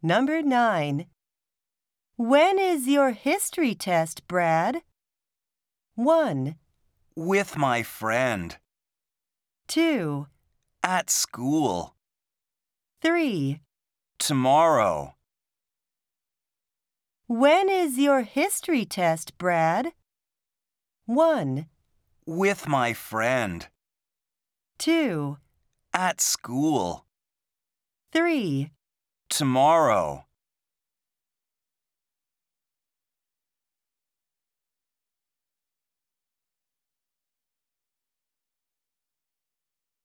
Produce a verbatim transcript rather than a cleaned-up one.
Number nine. When is your history test, Brad? one, With my friend. two, At school. three. Tomorrow. When is your history test, Brad? one, With my friend. two, At school. three. Tomorrow.